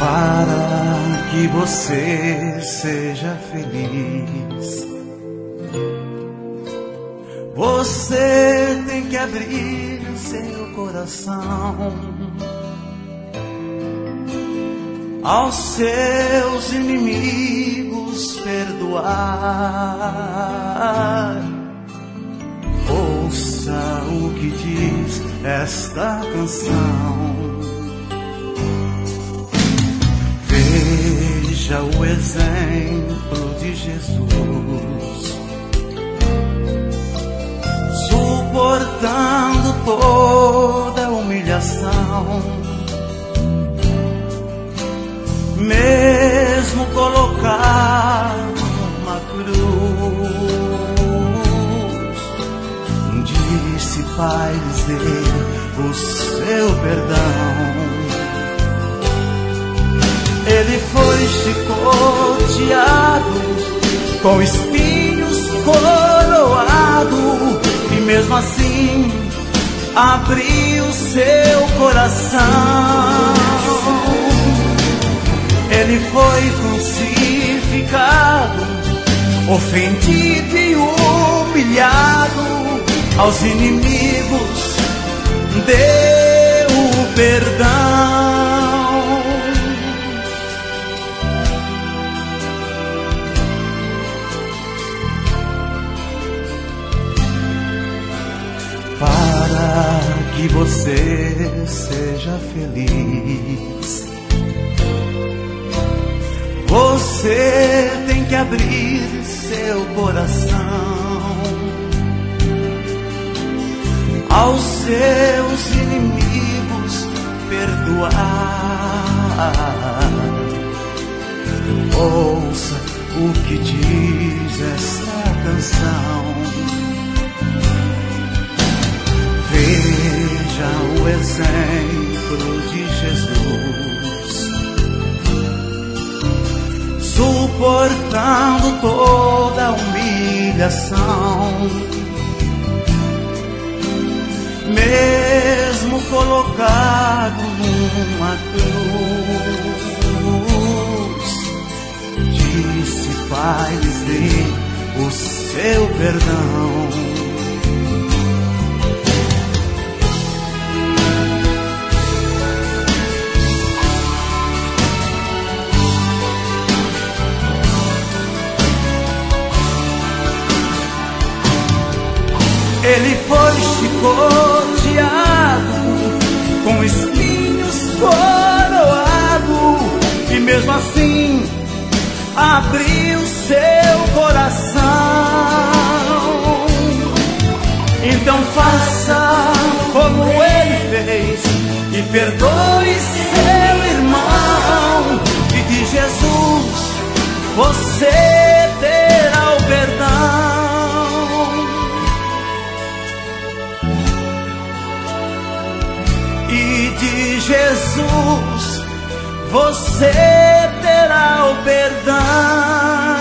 para que você seja feliz. Você tem que abrir seu coração aos seus inimigos, perdoar. Ouça o que diz esta canção. Veja o exemplo de Jesus, suportando toda a humilhação, mesmo colocado numa cruz. Disse: Pai, lhes dê o seu perdão. Ele foi chicoteado, com espinhos coroado, e mesmo assim abriu seu coração. Ele foi crucificado, ofendido e humilhado, aos inimigos deu o perdão. Para que você seja feliz, você tem que abrir seu coração aos seus inimigos, perdoar. Ouça o que diz esta canção. Veja o exemplo de Jesus, suportando toda a humilhação, mesmo colocado numa cruz. Disse: Pai, lhes dê o seu perdão. Ele foi chicoteado, com espinhos coroado, e mesmo assim abriu seu coração. Então faça como ele fez e perdoe seu irmão, e de Jesus você terá o perdão. De Jesus você terá o perdão.